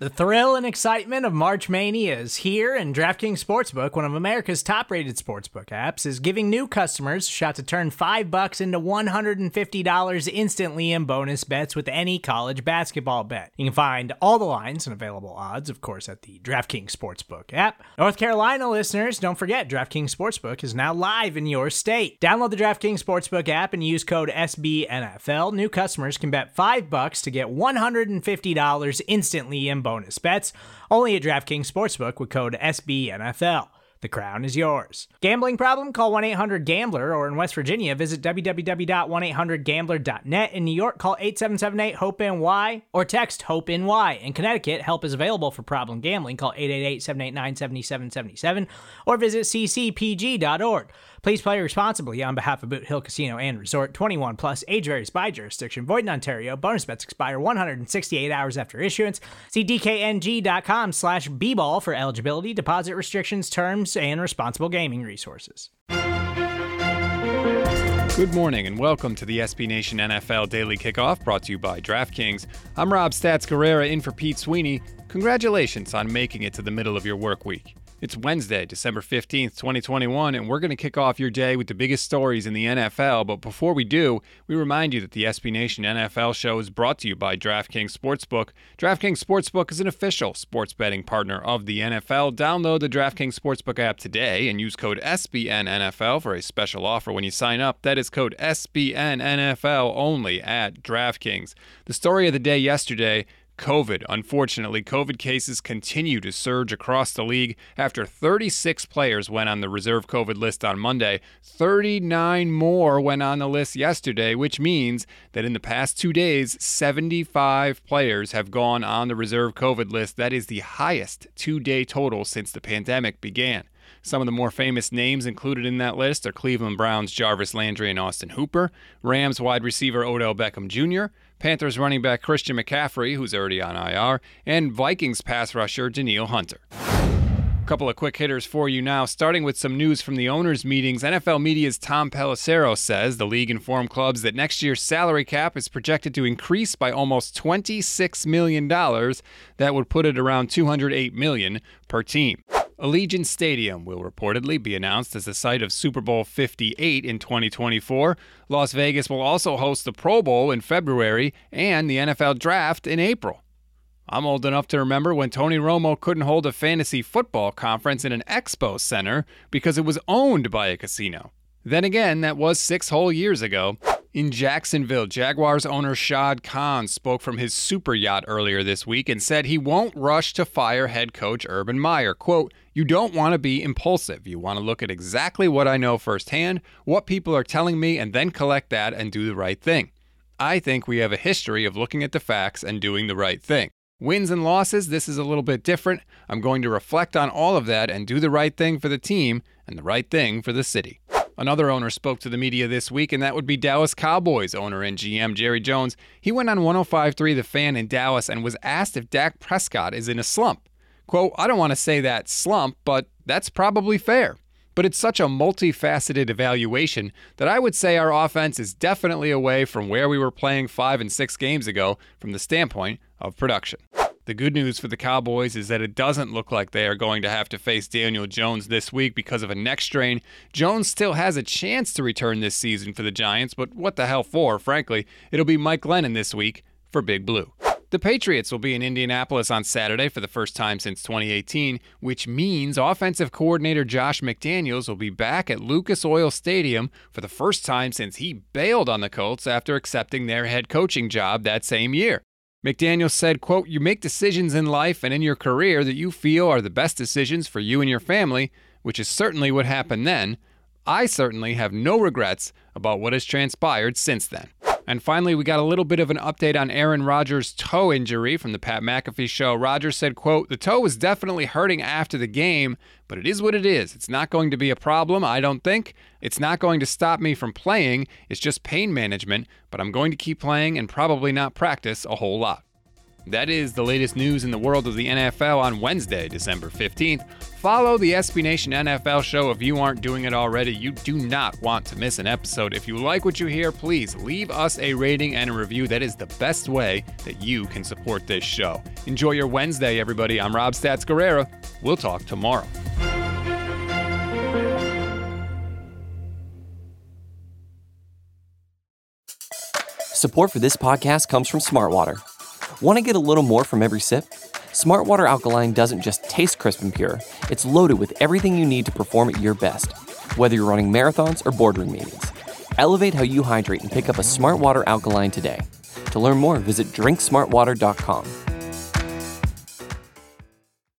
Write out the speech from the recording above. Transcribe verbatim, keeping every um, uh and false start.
The thrill and excitement of March Mania is here, and DraftKings Sportsbook, one of America's top-rated sportsbook apps, is giving new customers a shot to turn five bucks into one hundred fifty dollars instantly in bonus bets with any college basketball bet. You can find all the lines and available odds, of course, at the DraftKings Sportsbook app. North Carolina listeners, don't forget, DraftKings Sportsbook is now live in your state. Download the DraftKings Sportsbook app and use code S B N F L. New customers can bet five bucks to get one hundred fifty dollars instantly in bonus bonus bets, only at DraftKings Sportsbook with code S B N F L. The crown is yours. Gambling problem? Call one eight hundred gambler, or in West Virginia, visit w w w dot one eight hundred gambler dot net. In New York, call eight seven seven eight hope N Y or text HOPE-NY. In Connecticut, help is available for problem gambling. Call eight eight eight, seven eight nine, seven seven seven seven or visit c c p g dot org. Please play responsibly on behalf of Boot Hill Casino and Resort. twenty-one plus, age varies by jurisdiction. Void in Ontario. Bonus bets expire one hundred sixty-eight hours after issuance. See d k n g dot com slash b ball for eligibility, deposit restrictions, terms, and responsible gaming resources. Good morning and welcome to the S B Nation N F L Daily Kickoff, brought to you by DraftKings. I'm Rob Stats Guerrera in for Pete Sweeney. Congratulations on making it to the middle of your work week. It's Wednesday, December fifteenth, twenty twenty-one, and we're going to kick off your day with the biggest stories in the N F L. But before we do, we remind you that the S B Nation N F L show is brought to you by DraftKings Sportsbook. DraftKings Sportsbook is an official sports betting partner of the N F L. Download the DraftKings Sportsbook app today and use code S B N N F L for a special offer when you sign up. That is code S B N N F L only at DraftKings. The story of the day yesterday: COVID. Unfortunately, COVID cases continue to surge across the league after thirty-six players went on the reserve COVID list on Monday. thirty-nine more went on the list yesterday, which means that in the past two days, seventy-five players have gone on the reserve COVID list. That is the highest two-day total since the pandemic began. Some of the more famous names included in that list are Cleveland Browns' Jarvis Landry and Austin Hooper, Rams wide receiver Odell Beckham Junior, Panthers running back Christian McCaffrey, who's already on I R, and Vikings pass rusher Danielle Hunter. A couple of quick hitters for you now, starting with some news from the owners' meetings. N F L Media's Tom Pelissero says the league informed clubs that next year's salary cap is projected to increase by almost twenty-six million dollars. That would put it around two hundred eight million dollars per team. Allegiant Stadium will reportedly be announced as the site of Super Bowl fifty-eight in twenty twenty-four. Las Vegas will also host the Pro Bowl in February and the N F L Draft in April. I'm old enough to remember when Tony Romo couldn't hold a fantasy football conference in an expo center because it was owned by a casino. Then again, that was six whole years ago. In Jacksonville, Jaguars owner Shad Khan spoke from his super yacht earlier this week and said he won't rush to fire head coach Urban Meyer. Quote, "You don't want to be impulsive. You want to look at exactly what I know firsthand, what people are telling me, and then collect that and do the right thing. I think we have a history of looking at the facts and doing the right thing. Wins and losses, this is a little bit different. I'm going to reflect on all of that and do the right thing for the team and the right thing for the city." Another owner spoke to the media this week, and that would be Dallas Cowboys owner and G M Jerry Jones. He went on one oh five point three The Fan in Dallas and was asked if Dak Prescott is in a slump. Quote, "I don't want to say that slump, but that's probably fair. But it's such a multifaceted evaluation that I would say our offense is definitely away from where we were playing five and six games ago from the standpoint of production." The good news for the Cowboys is that it doesn't look like they are going to have to face Daniel Jones this week because of a neck strain. Jones still has a chance to return this season for the Giants, but what the hell for, frankly? It'll be Mike Glennon this week for Big Blue. The Patriots will be in Indianapolis on Saturday for the first time since twenty eighteen, which means offensive coordinator Josh McDaniels will be back at Lucas Oil Stadium for the first time since he bailed on the Colts after accepting their head coaching job that same year. McDaniels said, quote, "You make decisions in life and in your career that you feel are the best decisions for you and your family, which is certainly what happened then. I certainly have no regrets about what has transpired since then." And finally, we got a little bit of an update on Aaron Rodgers' toe injury from the Pat McAfee show. Rodgers said, quote, "The toe was definitely hurting after the game, but it is what it is. It's not going to be a problem, I don't think. It's not going to stop me from playing. It's just pain management, but I'm going to keep playing and probably not practice a whole lot." That is the latest news in the world of the N F L on Wednesday, December fifteenth. Follow the S B Nation N F L show if you aren't doing it already. You do not want to miss an episode. If you like what you hear, please leave us a rating and a review. That is the best way that you can support this show. Enjoy your Wednesday, everybody. I'm Rob Stats Guerrera. We'll talk tomorrow. Support for this podcast comes from Smartwater. Want to get a little more from every sip? Smartwater Alkaline doesn't just taste crisp and pure, it's loaded with everything you need to perform at your best, whether you're running marathons or boardroom meetings. Elevate how you hydrate and pick up a Smartwater Alkaline today. To learn more, visit drink smart water dot com.